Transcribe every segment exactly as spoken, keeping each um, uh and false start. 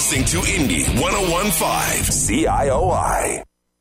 listening to Indy one oh one point five C I O I.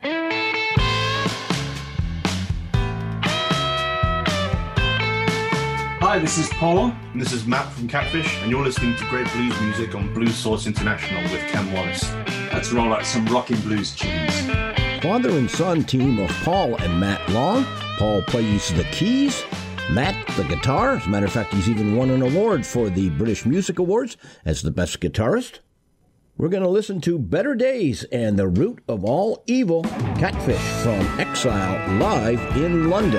Hi, this is Paul. And this is Matt from Catfish, and you're listening to great blues music on Blues Source International with Ken Wallace. Let's roll out some rockin' blues tunes. Father and son team of Paul and Matt Long. Paul plays the keys, Matt the guitar. As a matter of fact, he's even won an award for the British Music Awards as the best guitarist. We're going to listen to Better Days and The Root of All Evil, Catfish from Exile, live in London.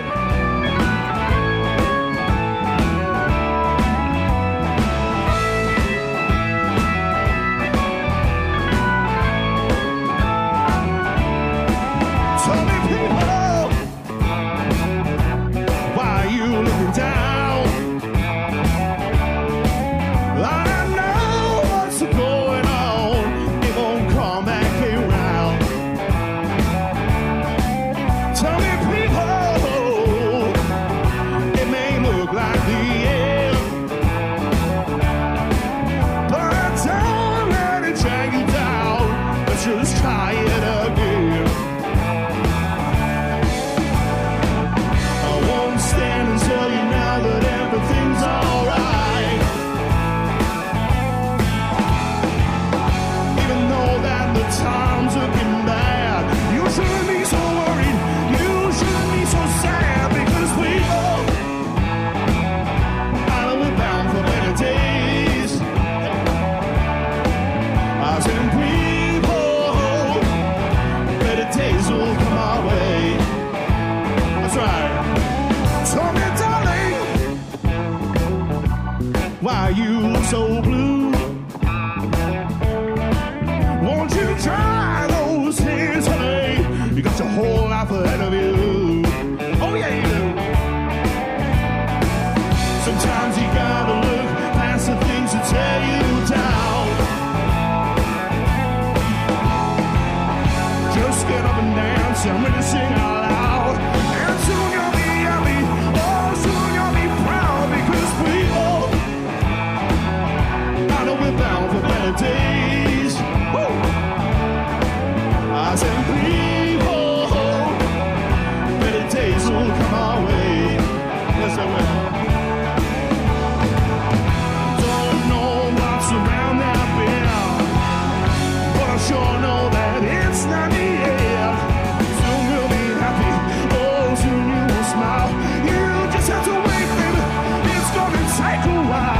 So blue, won't you try those things, honey? You got your whole life ahead of you. Oh yeah, you do. Sometimes you gotta look past the things that tear you down. Just get up and dance and really sing out loud. And soon you'll be happy, oh soon you'll be proud, because people, we're bound for better days. Woo! I said, people, better days will come our way. Yes, they will. Don't know what's around that bend, but I sure know that it's not the end. Soon we'll be happy. Oh, soon you will smile. You just have to wait, baby. It's gonna take a while.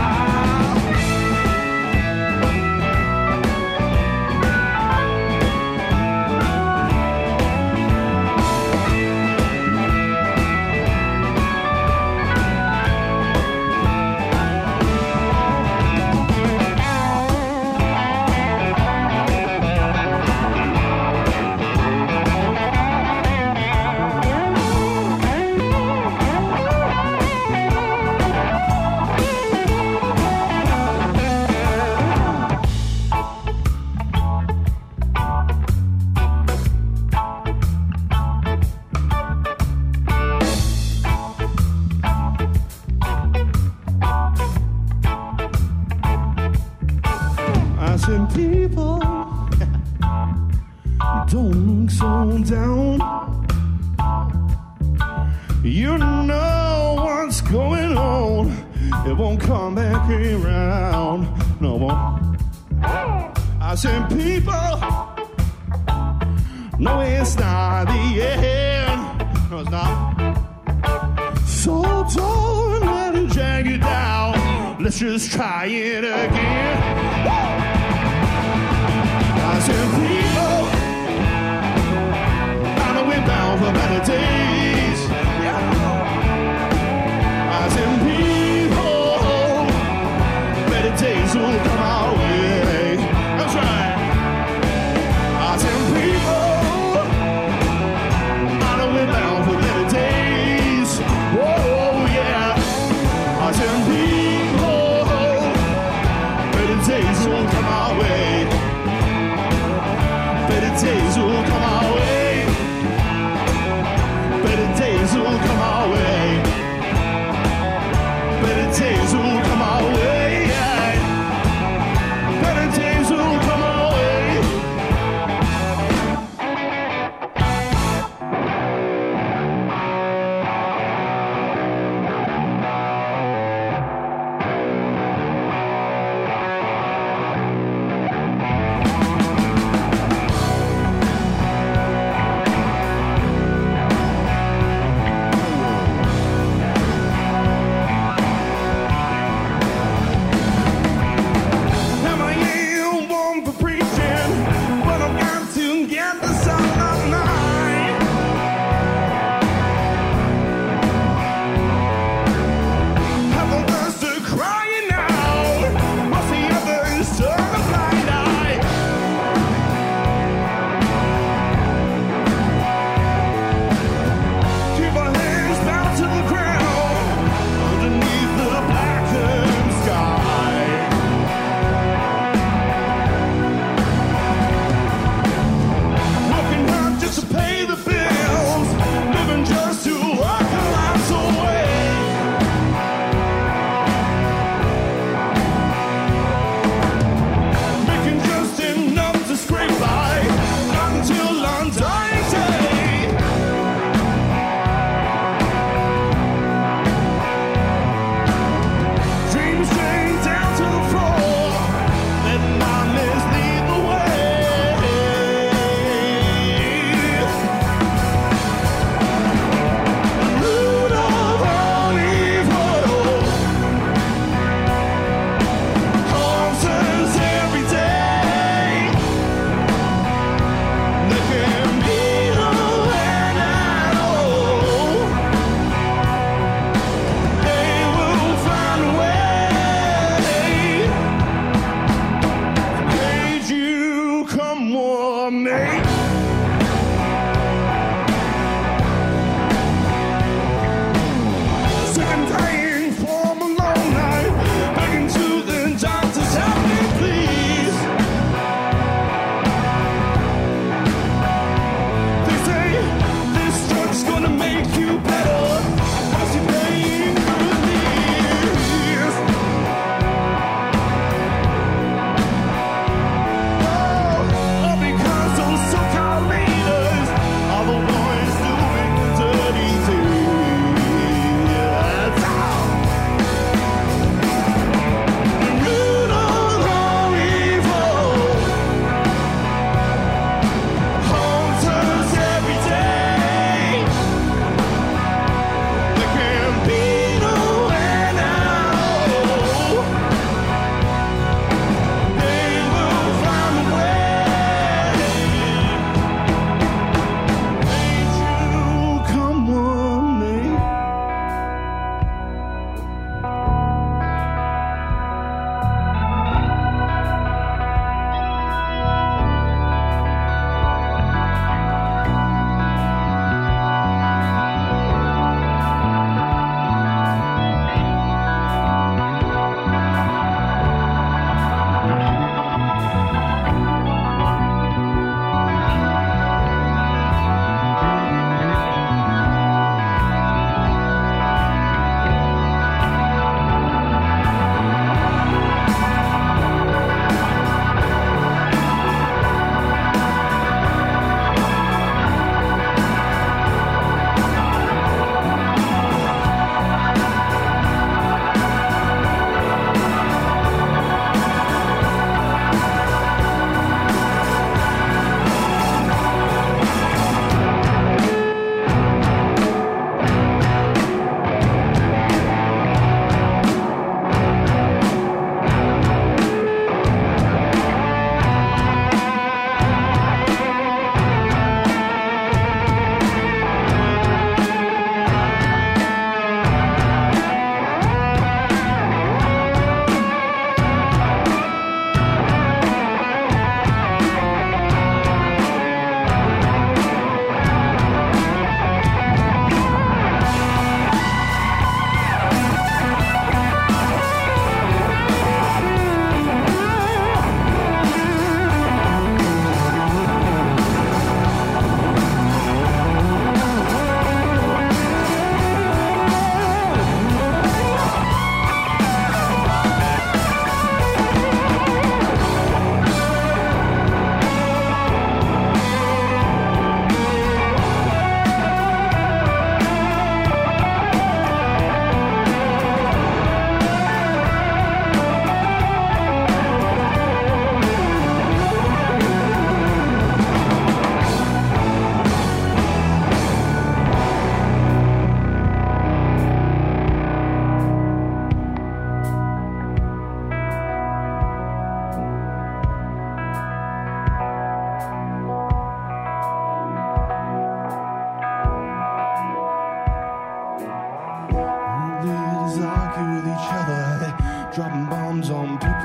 People, don't look so down. You know what's going on. It won't come back around. No more. I said, people, no, it's not the end. No, it's not. So don't let it drag you down. Let's just try it again. Woo! I said, people, I know we're bound for better days. Yeah. I said, people, better days will come our way. That's right. I said, people, I know we're bound for better days. Whoa, yeah. I said, people, better days will come our way.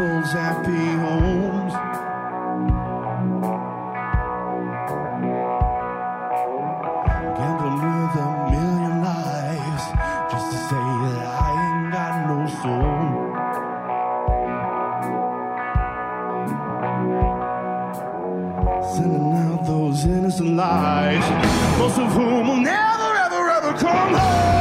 people's happy homes. Gambling with a million lives just to say that I ain't got no soul. Sending out those innocent lies, most of whom will never, ever, ever come home.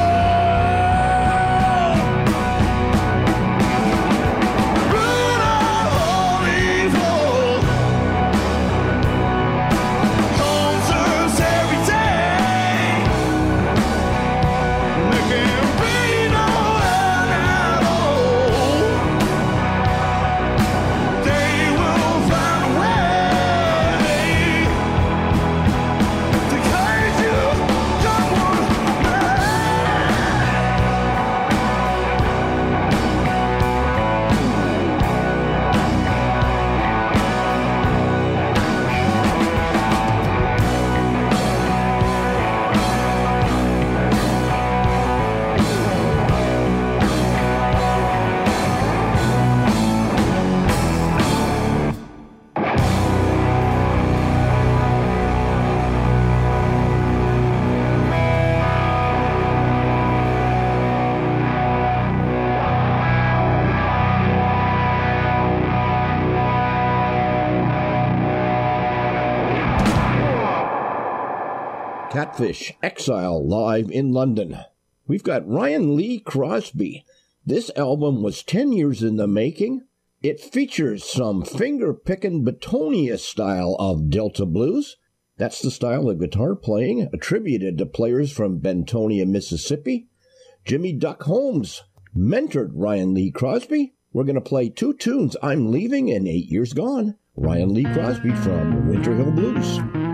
Root of all evil haunts us every day. There can be no end at all. They will find a way to guide you downward. Catfish, Exile, live in London. We've got Ryan Lee Crosby. This album was ten years in the making. It features some finger-picking Betonia style of Delta blues. That's the style of guitar playing attributed to players from Bentonia, Mississippi. Jimmy Duck Holmes mentored Ryan Lee Crosby. We're going to play two tunes, I'm Leaving and Eight Years Gone. Ryan Lee Crosby from Winter Hill Blues.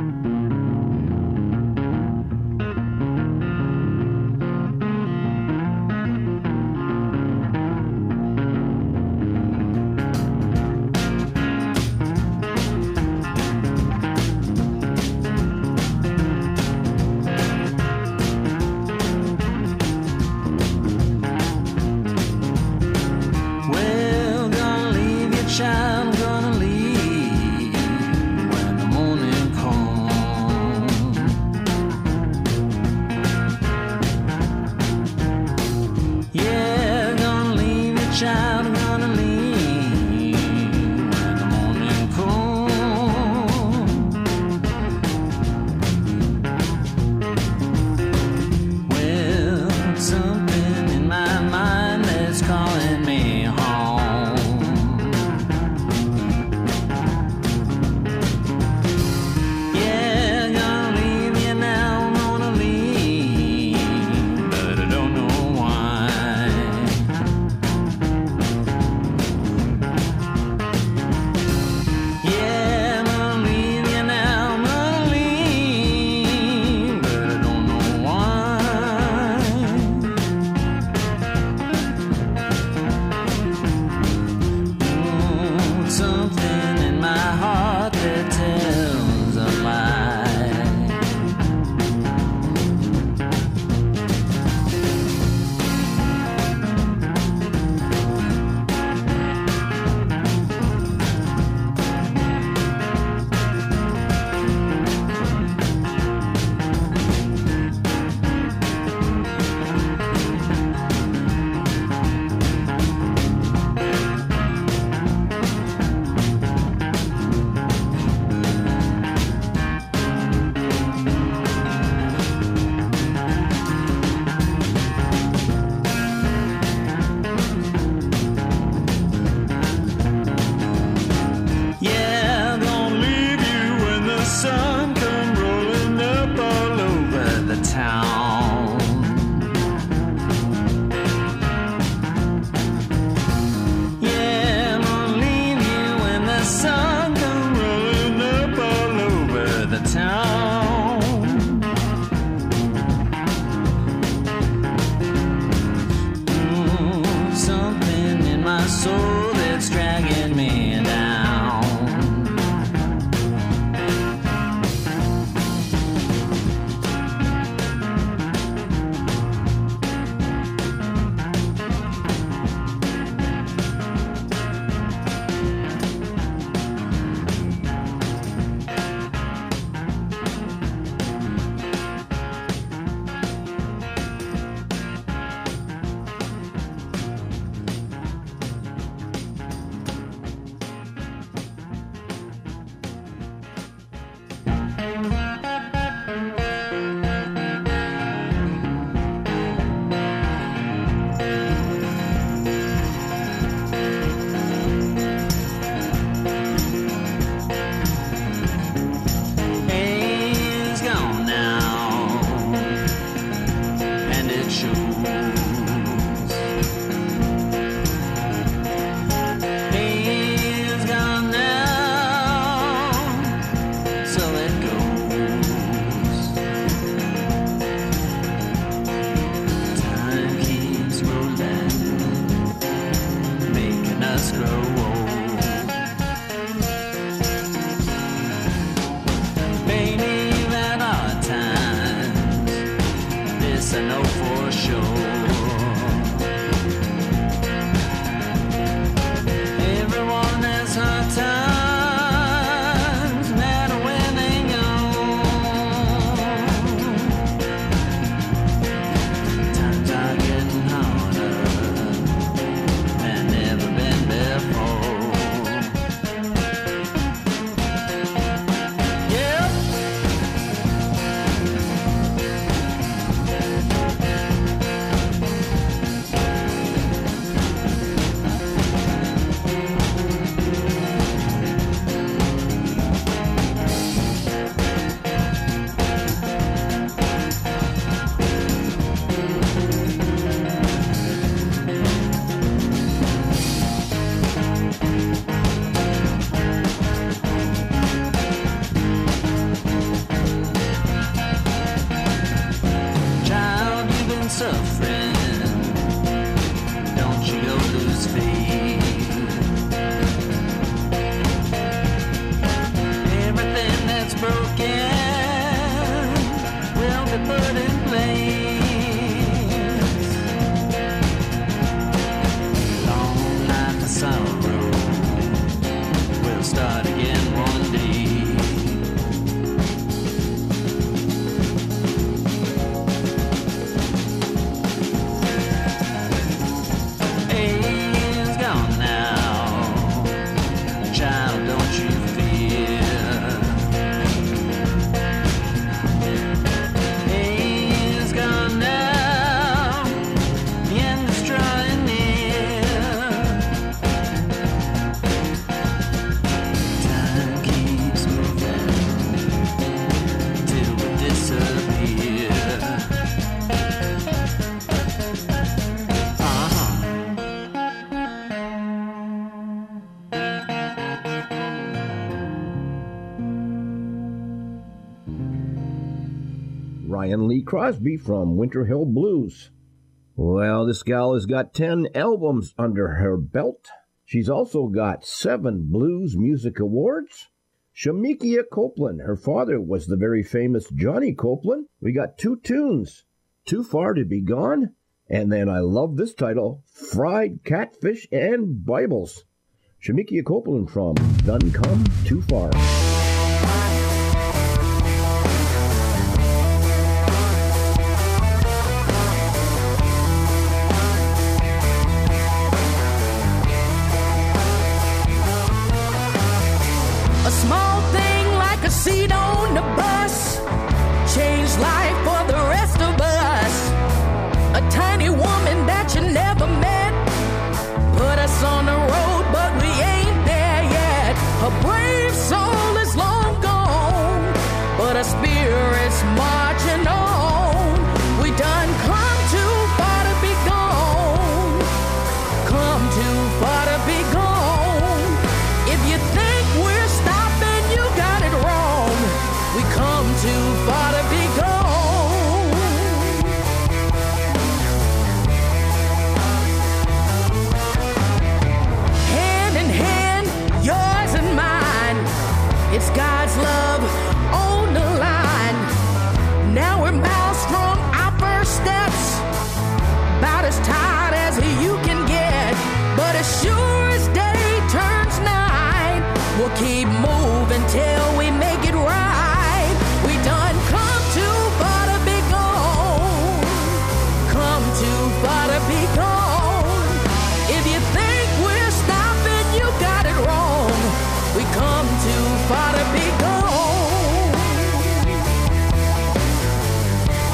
Well, gonna leave you, child, gonna leave when the morning comes. Everyone has hard times, no matter when they go. Times are getting harder than ever been before. Yeah. Child, you've been suffering. Don't you go lose faith. Everything that's broken will be put in place. Long life of sorrow will start again one day. Is gone now, child, don't you fear. Is gone now, the end is drawing near. Time keeps moving till we disappear. Uh-huh. Ryan Lee Crosby from Winter Hill Blues. Well, this gal has got ten albums under her belt. She's also got seven Blues Music Awards. Shemekia Copeland, her father was the very famous Johnny Copeland. We got two tunes, Too Far to Be Gone, and then I love this title, Fried Catfish and Bibles. Shemekia Copeland from Done Come Too Far. A small thing like a seat on the bus changed life for the rest of us. A tiny woman that you never met put us on the road, but we ain't there yet. Her brave soul is long gone, but her spirit's marching on. We done come too far to be gone. Come too far to be gone. If you think we're stopping, you got it wrong. We come too far to be gone. Hand in hand, yours and mine. It's God's love on the line. Now we're miles from our first steps, about as tired as you can get. But as sure as day turns night, we'll keep moving till we make it right. We done come too far to be gone. Come too far to be gone. If you think we're stopping, you got it wrong. We come too far to be gone.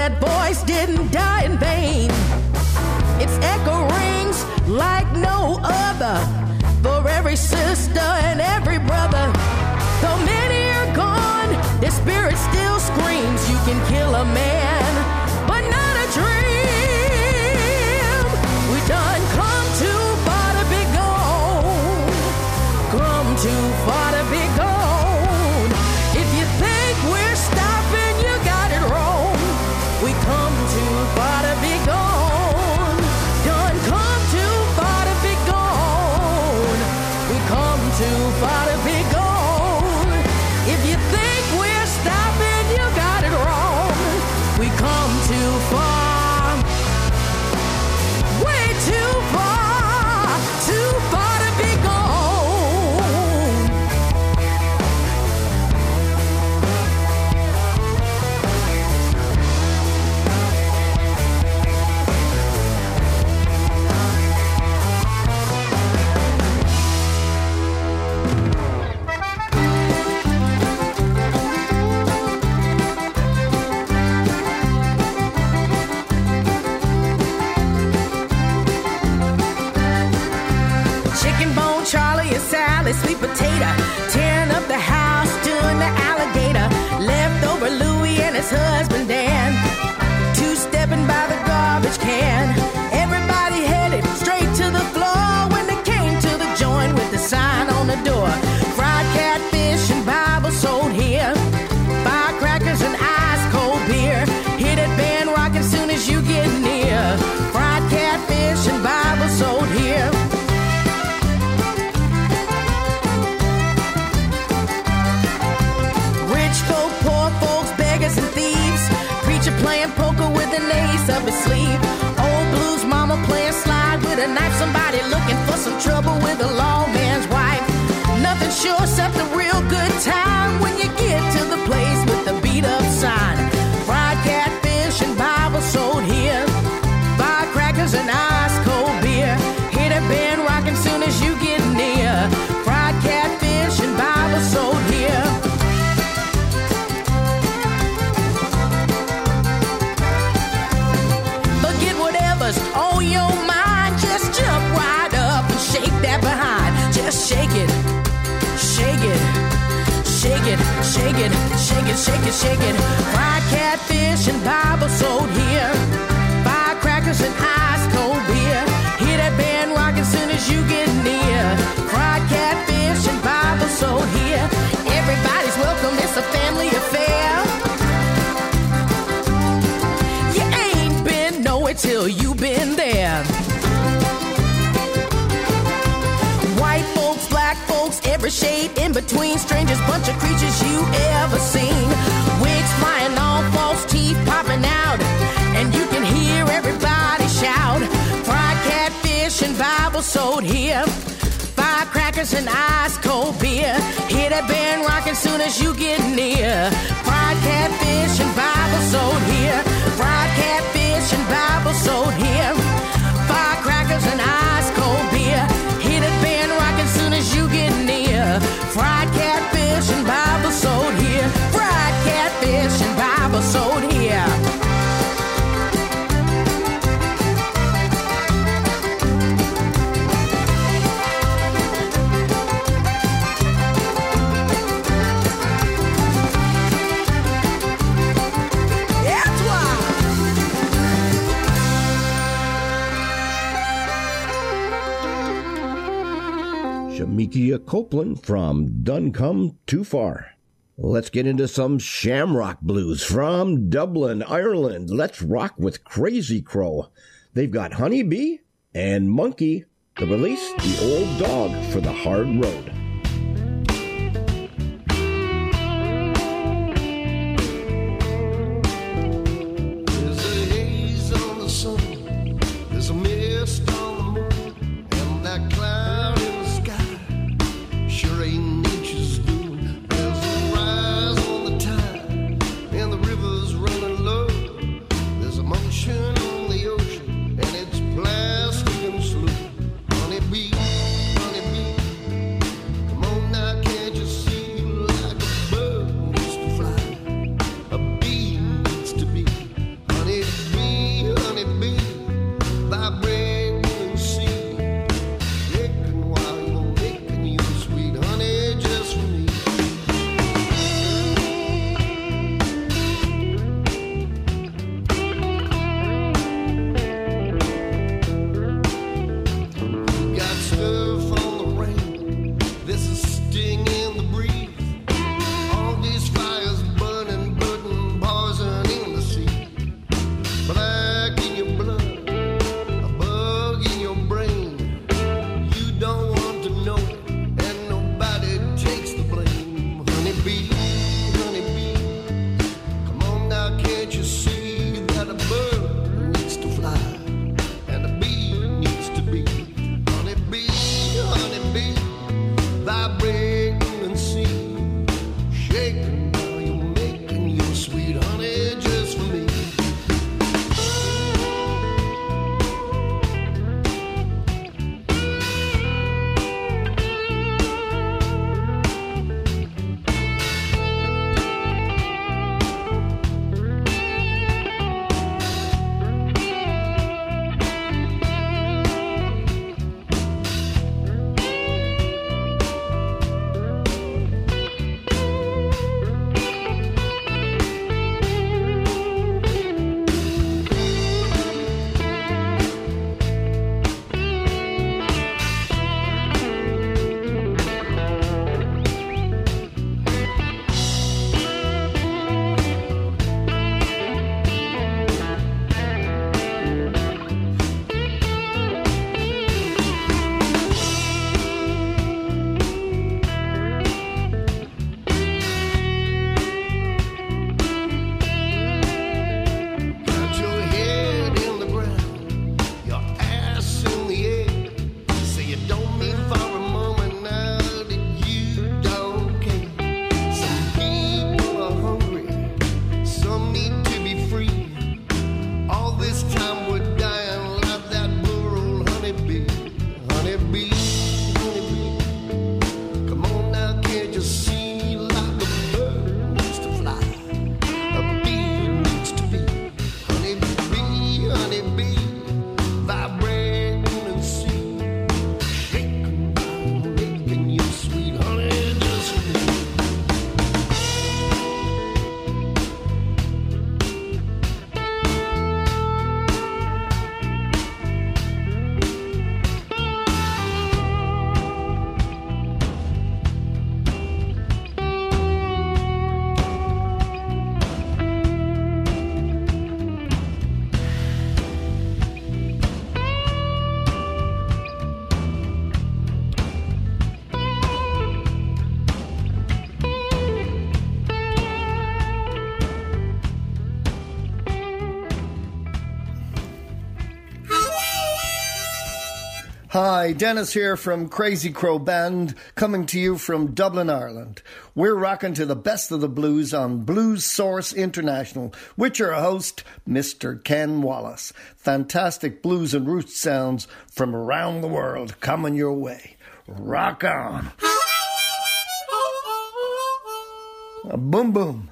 that voice didn't die in vain. Its echo rings like no other for every sister and every brother. Though many are gone, their spirit still screams. You can kill a man, but not a dream. We done come too far to be gone. Come too far to be gone. If you think we're stopping, you got it wrong. We come too far to be gone. Done come too far to be gone. We come too far to be gone. If you think we're stopping, you got it wrong. We come too far. Way too far. Too far to be gone. Chicken bone Charlie and Sally, sweet potato, tearing up the house, doing the alligator. Leftover Louie and his husband Dan, two-stepping by the garbage can. Everybody headed straight to the floor when they came to the joint with the sign on the door. Fried catfish and Bible sold here. Firecrackers and ice cold beer. Hear that band rockin' soon as you get near. Fried catfish and Bible sold here. Rich folk, poor folks, beggars and thieves. Preacher playing poker with an ace up his sleeve. Old blues mama playing slide with a knife. Somebody looking for some trouble with a lawman's wife. Nothing sure except a real good time when you get to the place with the beat up sign. Fried catfish and Bible sold here. Firecrackers and ice cold beer. Hear that band rockin' soon as you get near. Fried catfish and Bible sold here. Forget whatever's on your mind. Just jump right up and shake that behind. Just shake it, shake it, shake it, shake it, shake it, shake it, shake it. Fried catfish and Bible sold here. Firecrackers and ice cold beer. Hear that band rockin' soon as you get near. Fried catfish and Bible sold here. Everybody's welcome, it's a family affair. You ain't been nowhere till you been there. White folks, black folks, every shade in between. Strangest bunch of creatures you ever seen. Wigs flying off, false teeth popping out, and you can hear everybody shout. Fried catfish and Bible sold here. Firecrackers and ice cold beer. Hear that band rockin' soon as you get near. Fried catfish and Bible sold here. Fried catfish and Bible sold here. Firecrackers and ice cold beer. Hear that band rockin' soon as you get near. Fried catfish and Bible sold here. Fried catfish and Bible sold here. That's why. Shamikia Copeland from Done Come Too Far. Let's get into some Shamrock Blues from Dublin, Ireland. Let's rock with Crazy Crow. They've got Honeybee and Monkey. The release, The Old Dog for the Hard Road. There's a haze on the sun, there's a mist on the moon, and that cloud in the sky sure ain't nature's doing. There's a rise on the tide, and the river's running low. There's a motion on the ocean, and it's plastic and slow. Honeybee, honeybee, Hi, Dennis here from Crazy Crow Band, coming to you from Dublin, Ireland. We're rocking to the best of the blues on Blues Source International, with your host, Mister Ken Wallace. Fantastic blues and roots sounds from around the world coming your way. Rock on. Boom, boom.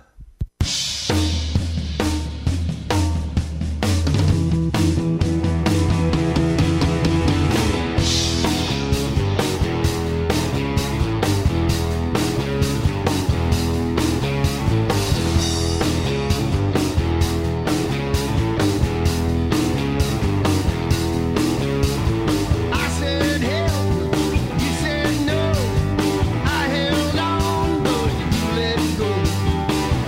I held on, but you let go.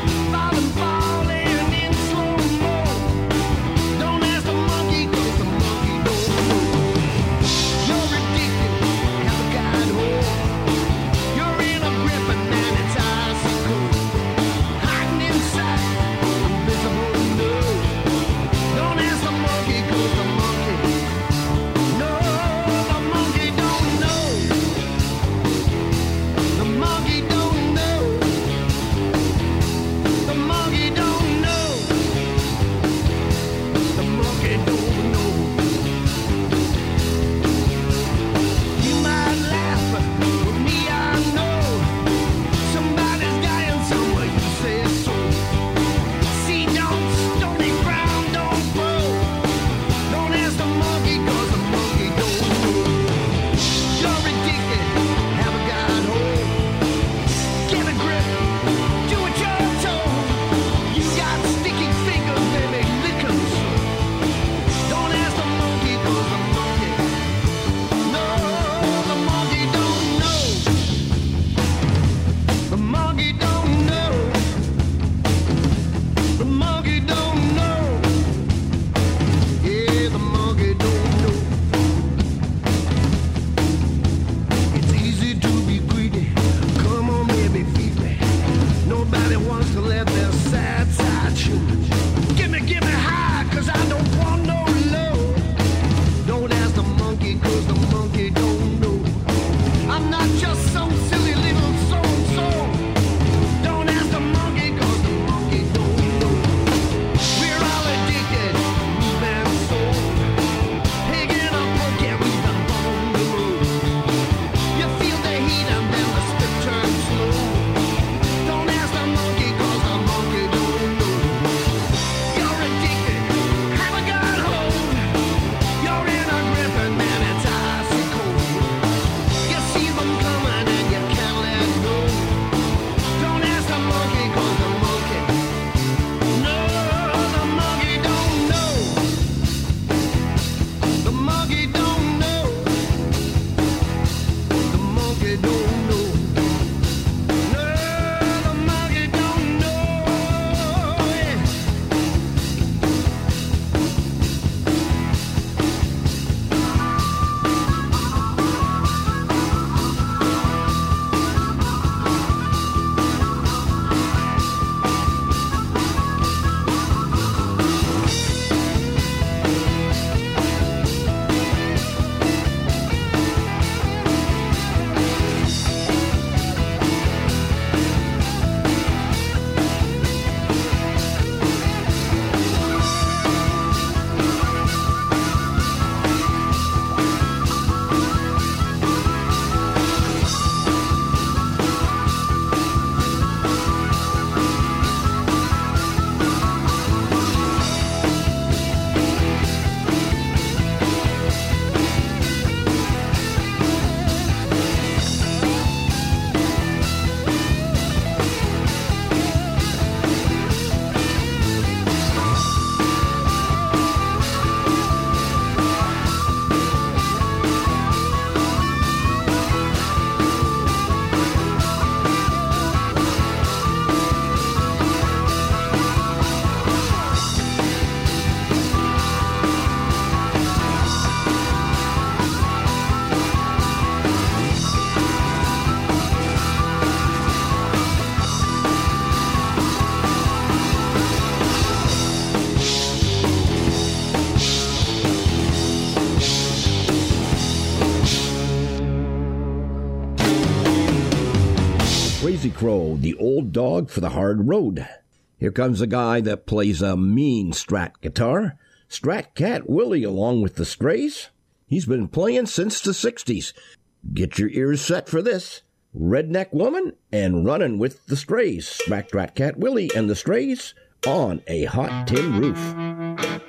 Crazy Crow, the old dog for the hard road. Here comes a guy that plays a mean Strat guitar, Strat Cat Willie along with the Strays. He's been playing since the sixties. Get your ears set for this. Redneck Woman and Runnin' with the Strays. Strat Strat Cat Willie and the Strays on a hot tin roof.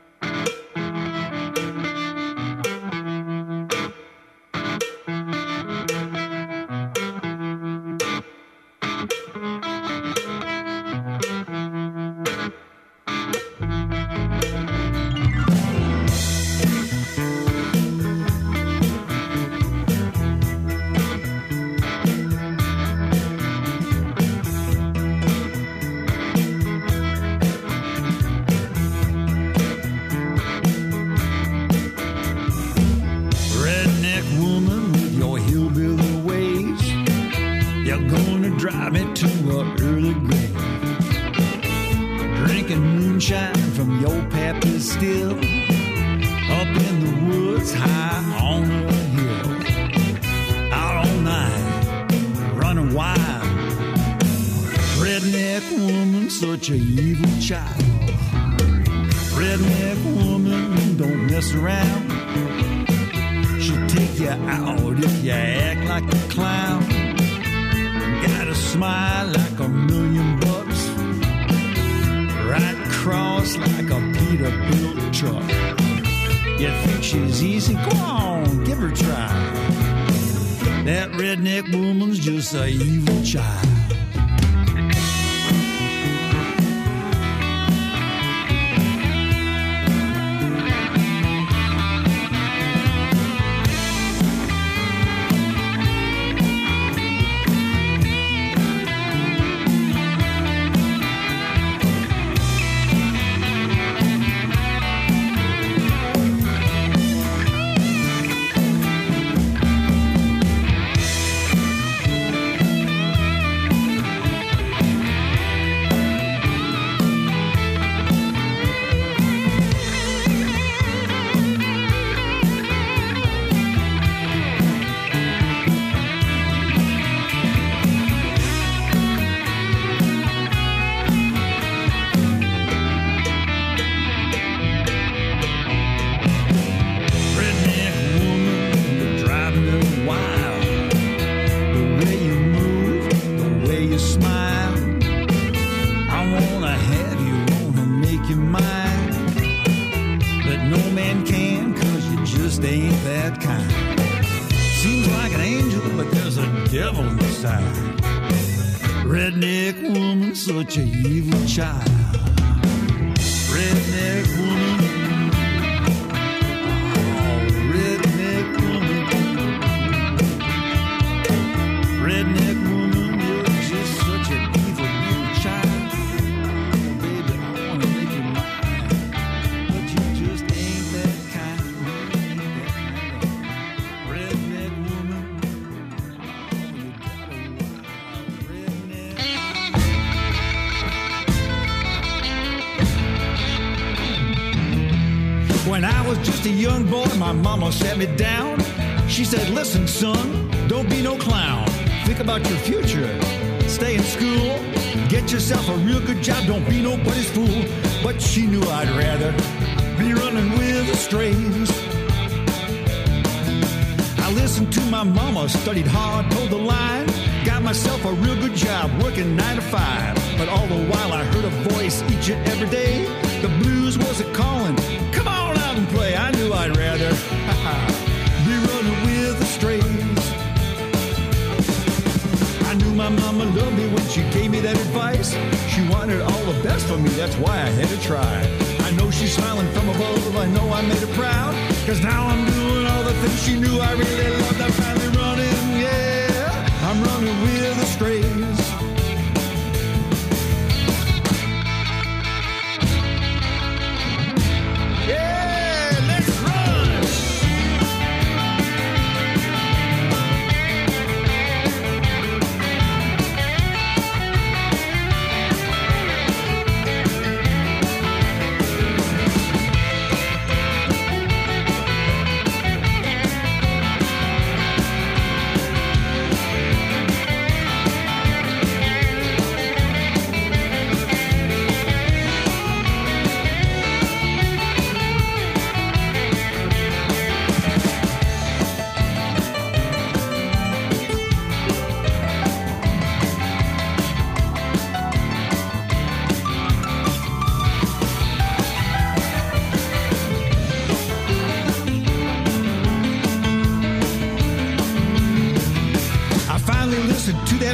When I was just a young boy, my mama sat me down. She said, listen, son, don't be no clown. Think about your future. Stay in school. Get yourself a real good job. Don't be nobody's fool. But she knew I'd rather be running with the Strays. I listened to my mama, studied hard, told the line. Got myself a real good job, working nine to five. But all the while I heard a voice each and every day. The blues was a calling. Come on out and play. I knew I'd rather be running with the Strays. I knew my mama loved me when she gave me that advice. She wanted all the best for me, that's why I had to try. I know she's smiling from above, I know I made her proud. Cause now I'm doing all the things she knew I really loved. I'm finally running, yeah, I'm running with the Strays.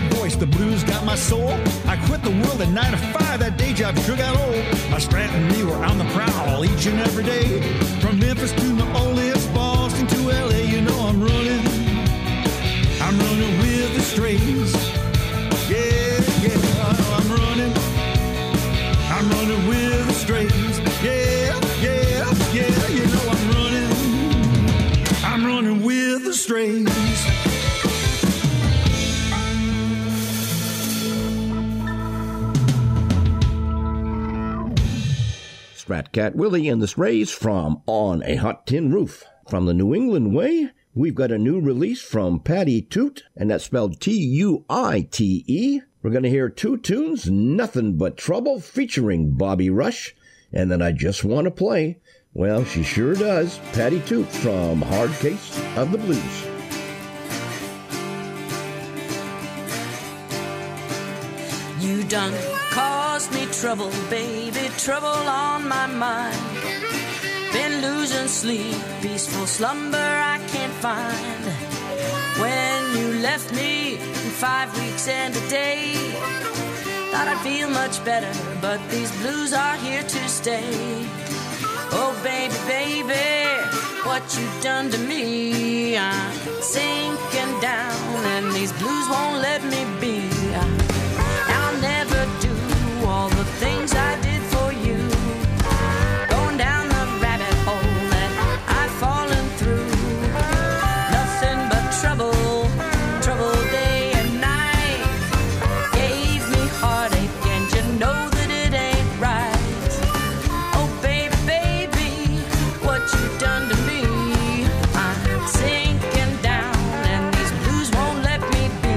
that voice, the blues got my soul. I quit the world at nine to five, that day job sure got old. My Strat and me were on the prowl each and every day. From Memphis to New Orleans, Boston to L A, you know I'm running. I'm running with the Strays. Yeah, yeah, I'm running. I'm running with the Strays. Yeah, yeah, yeah, you know I'm running. I'm running with the Strays. Strat Cat Willie and the Strays from On a Hot Tin Roof. From the New England way, we've got a new release from Patty Toot, and that's spelled T U I T E. We're going to hear two tunes, Nothing But Trouble, featuring Bobby Rush, and then I Just Want to Play. Well, she sure does. Patty Toot from Hard Case of the Blues. You done caused me trouble, baby, trouble on my mind. Been losing sleep, peaceful slumber I can't find. When you left me in five weeks and a day, thought I'd feel much better, but these blues are here to stay. Oh baby, baby, what you done to me? I'm sinking down and these blues won't let me be. I'll never do all the things I did for you, going down the rabbit hole that I've fallen through. Nothing but trouble, trouble day and night. Gave me heartache and you know that it ain't right. Oh baby, baby, what you done to me? I'm sinking down and these blues won't let me be.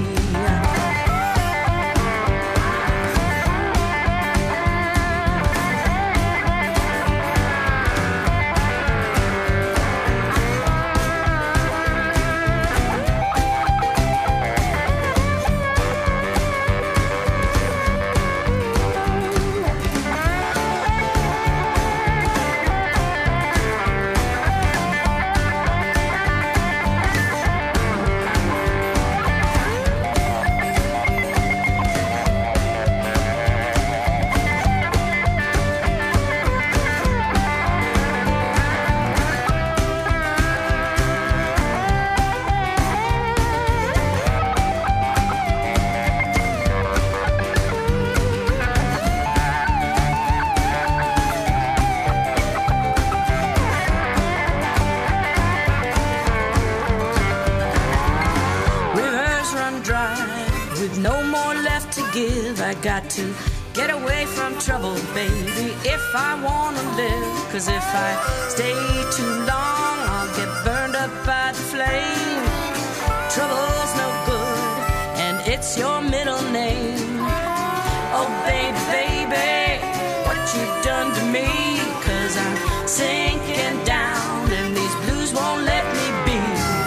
I got to get away from trouble, baby, if I want to live. Cause if I stay too long, I'll get burned up by the flame. Trouble's no good, and it's your middle name. Oh, baby, baby, what you've done to me? Cause I'm sinking down, and these blues won't let me be.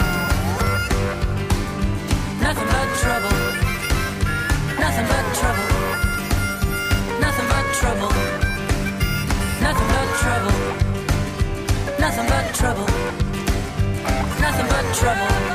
Nothing but trouble. Nothing but trouble. Nothing but trouble. Nothing but trouble. Nothing but trouble. Nothing but trouble.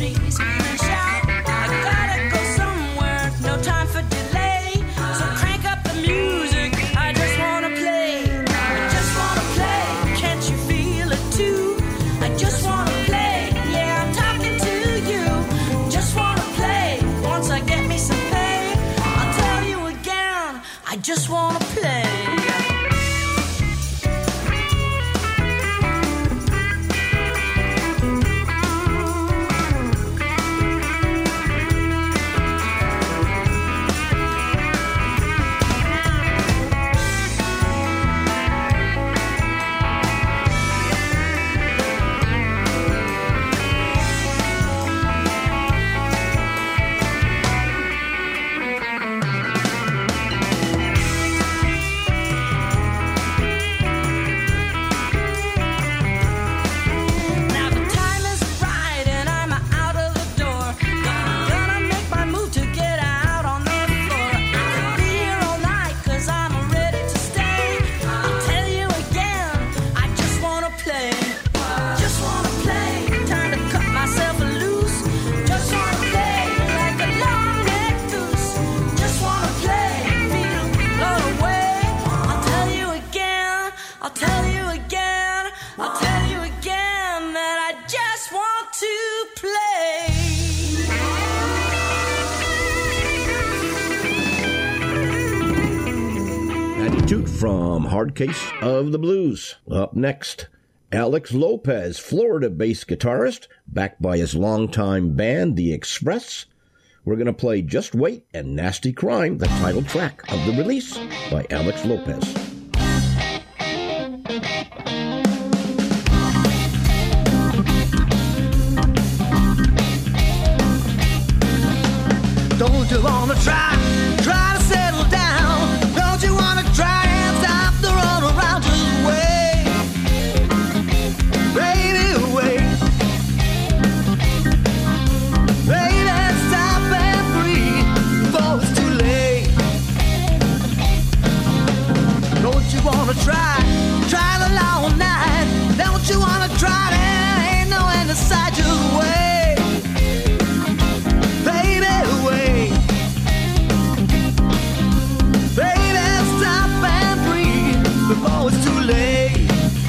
Shout. I gotta go somewhere, no time for delay. So crank up substitute from Hard Case of the Blues. Up next, Alex Lopez, Florida-based guitarist, backed by his longtime band, The Express. We're going to play Just Wait and Nasty Crime, the title track of the release by Alex Lopez. Don't you wanna try, try to settle down? Don't you wanna try and stop the run around? Just wait, baby, wait. Baby, stop and breathe before it's too late. Don't you wanna try, try the long night? Don't you wanna try? There ain't no end in sight. Just wait. Before it's too late.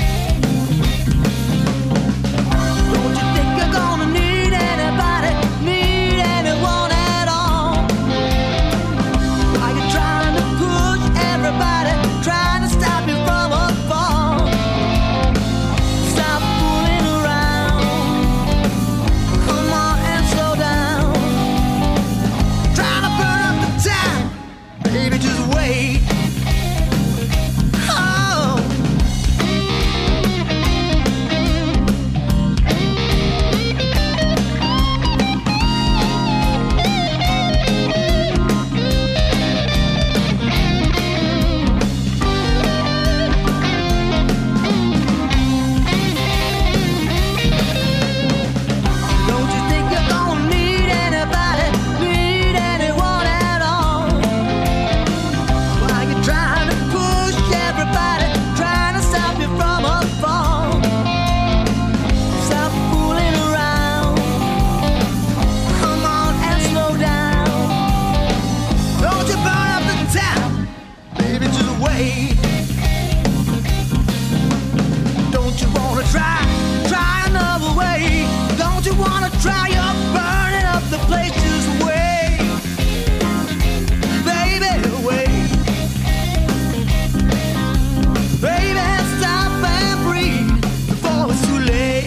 Don't you think you're gonna need anybody, need anyone at all? Are you trying to push everybody, trying to stop you from a fall? Stop fooling around. Come on and slow down. Trying to burn up the town. Baby, just wait. Try, you're burning up the place. Just wait, baby, wait. Baby, stop and breathe before it's too late.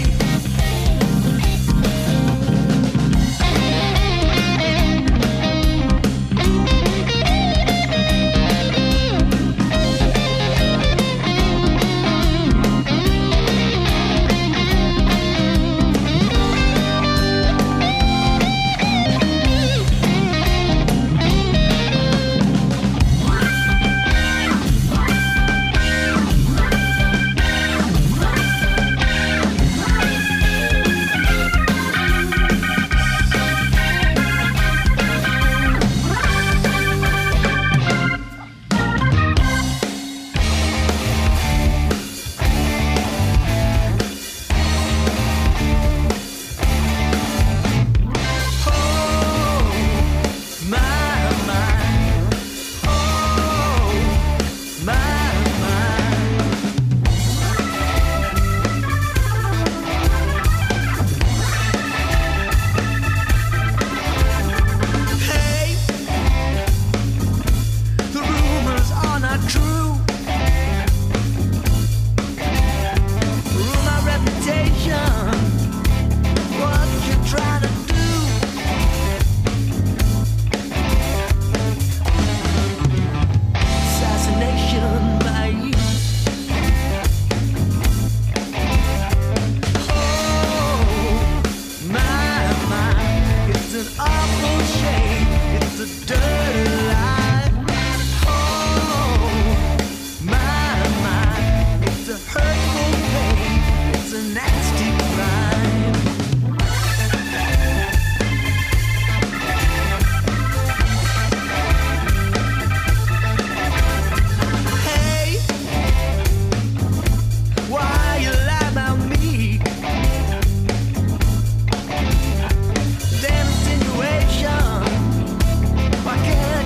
Why can't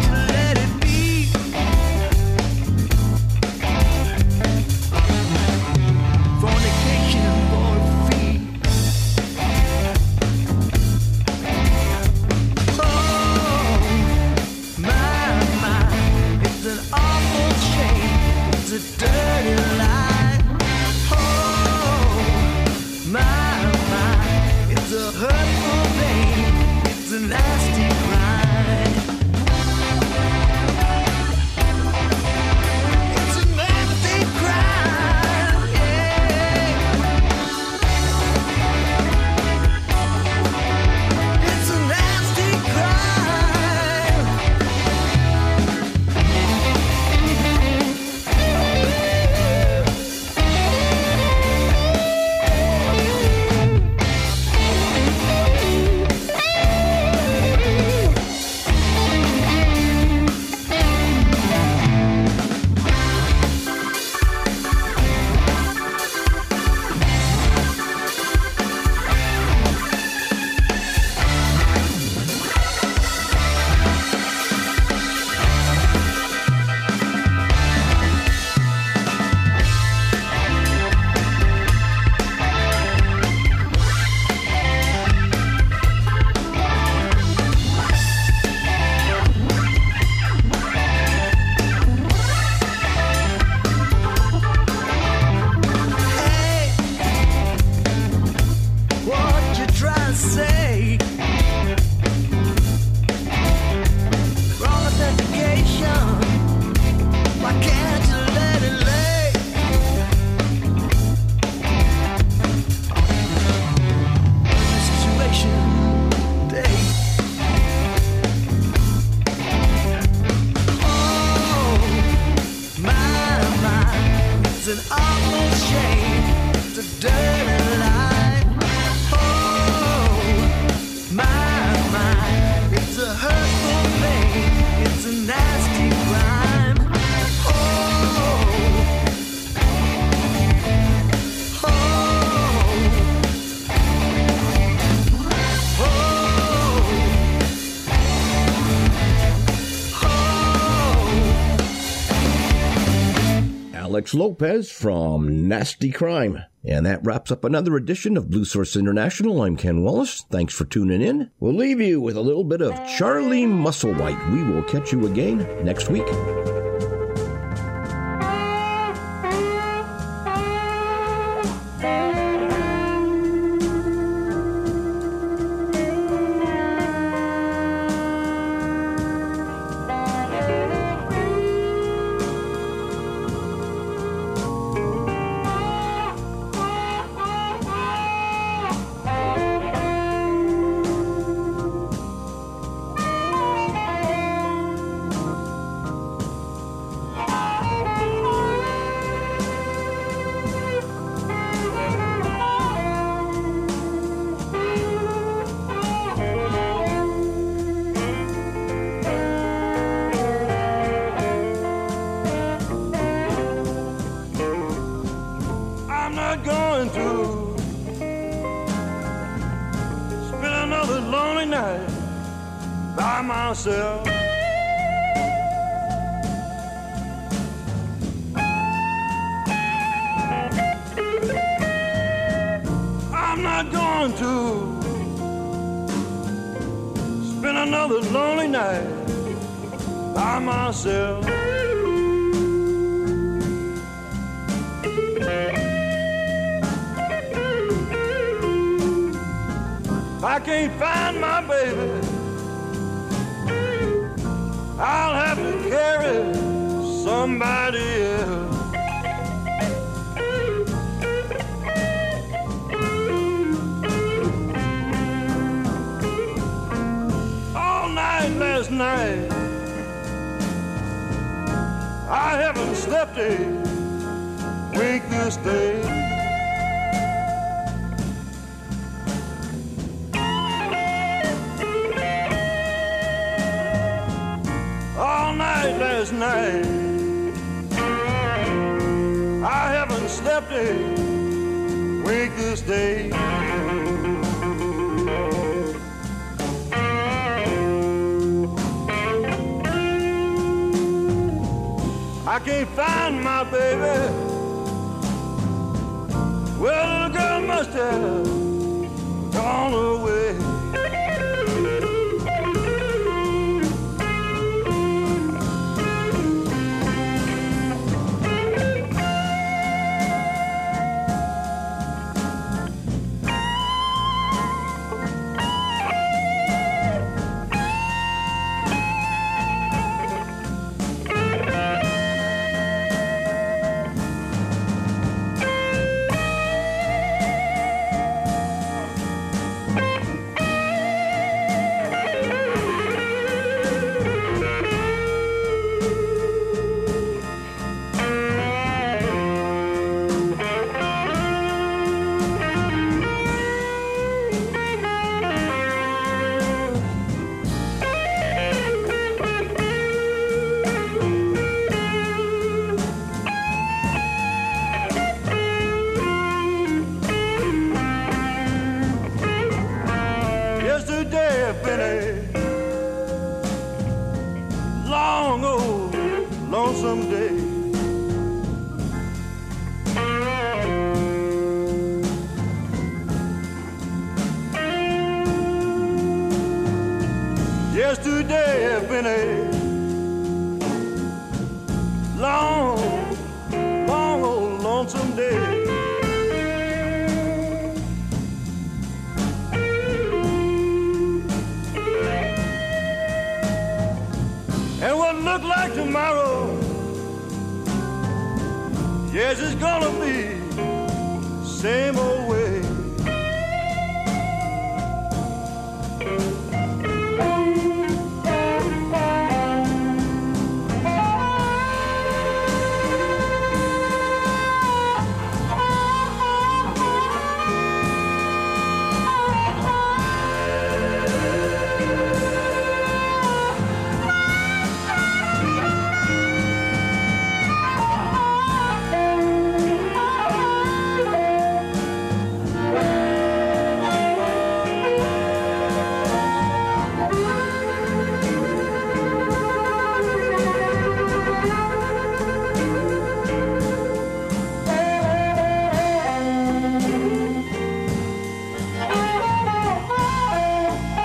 a nasty grind. It's a nasty grind, yeah. It's a nasty grind. What you trying to say? Wrong authentication. Why can't you let it lay? Situation day. Oh, my, my, it's an awful shame. It's a dirty lie. Oh, my, my, it's a hurtful thing. It's a nasty crime. Oh, oh, Alex Lopez from Nasty Crime. And that wraps up another edition of Blue Source International. I'm Ken Wallace. Thanks for tuning in. We'll leave you with a little bit of Charlie Musselwhite. We will catch you again next week. I'm not going to spend another lonely night by myself. I'm not going to spend another lonely night by myself. I can't find my baby. I'll have to carry somebody else. All night last night, I haven't slept a wink this day. Last night, I haven't slept a wink this day. I can't find my baby. Well, the girl must have gone away. Yesterday been a long old lonesome day. Yesterday been a long, long old lonesome day. And what look like tomorrow, yes, it's gonna be same old